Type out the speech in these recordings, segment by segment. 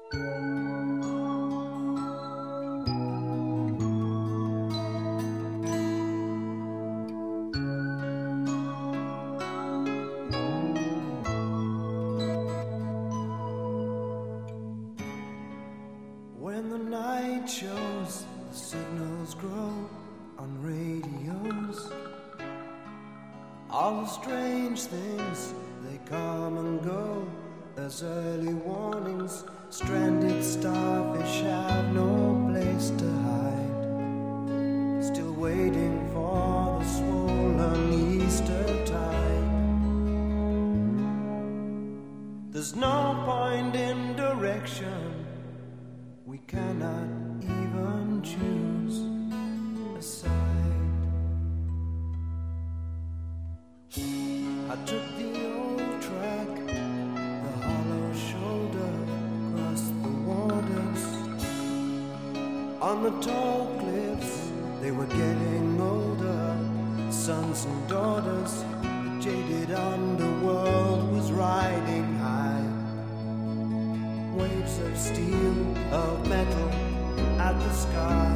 When the night shows, the signals grow on radios. All the strange things, they come and go as early warnings. Stranded starfish have no place to hide, still waiting for the swollen Easter tide. There's no point in direction, we cannot even choose a side. I took the old track, the hollow shoulder, across the waters. On the tall cliffs, they were getting older, sons and daughters. The jaded underworld was riding high. Waves of steel, of metal, at the sky.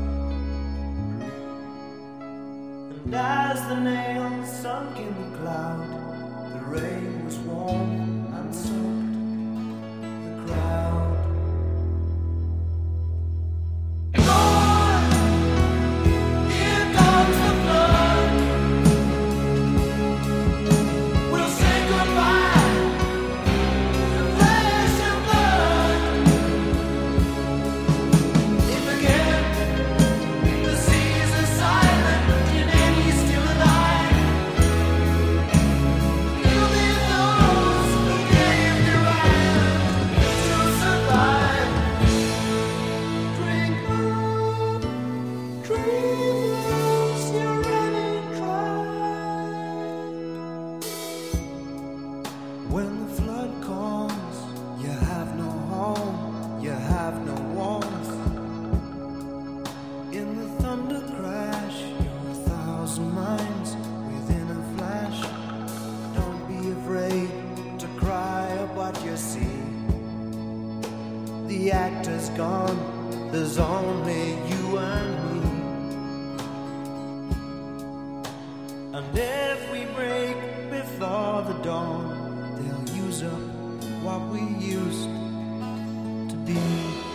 And as the nails sunk in the cloud, the rain was warm and soaked the crowd. When the flood comes, you have no home, you have no warmth. In the thunder crash, you're 1,000 miles within a flash. Don't be afraid to cry at what you see. The actor's gone, there's only you and me. And if we break before the dawn, they'll use up what we used to be.